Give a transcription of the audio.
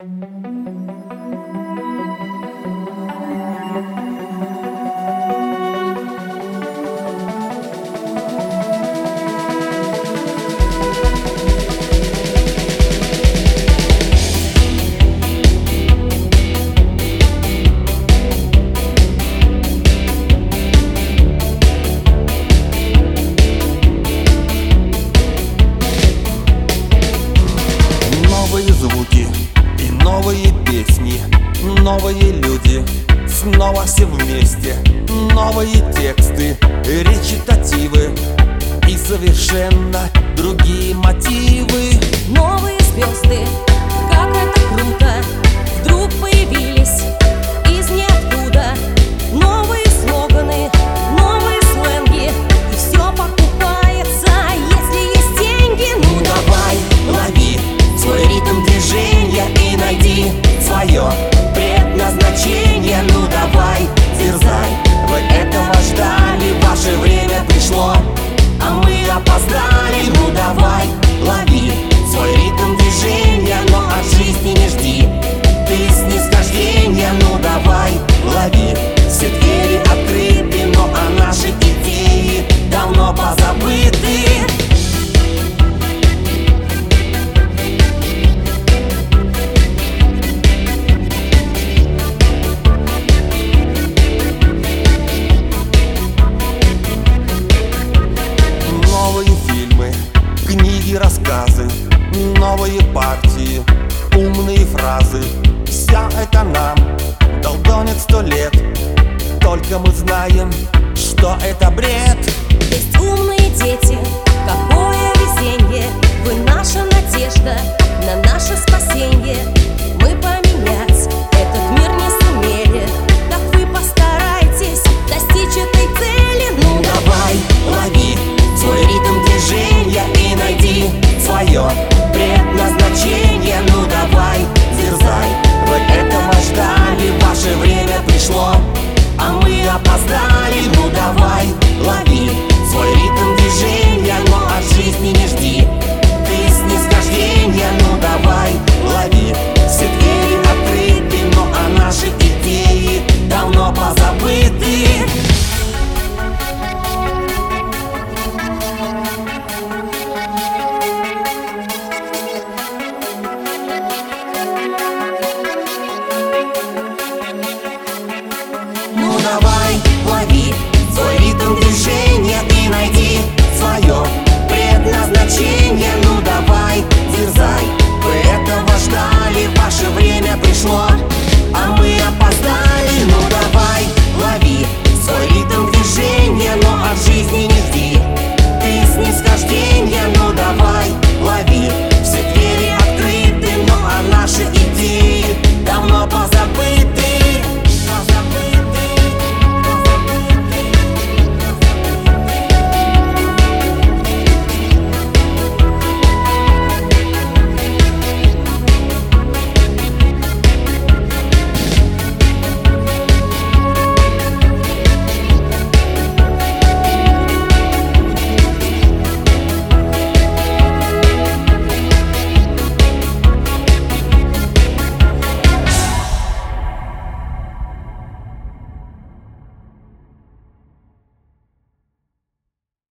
Новые звуки и новые песни, новые люди, снова все вместе. Новые тексты, речитативы и совершенно другие мотивы. Новые звезды, как это круто, вдруг появились из ниоткуда. Новые слоганы, новые сленги, и все покупается, если есть деньги. Ну давай, лови свой ритм движения и найди свое предназначение. Ну давай, дерзай, вы этого ждали, ваше время пришло, а мы опоздали. Ну давай, лови свой ритм движения, но от жизни не жди ты снисхождения. Ну давай, лови, все двери открыты, но о нашей идее давно позабыты. Новые фильмы, книги, рассказы, новые партии, умные фразы. Все это нам долгонет 100 лет, только мы знаем, что это бред. Есть умные дети, какое везенье, вы наша надежда на наше спасенье.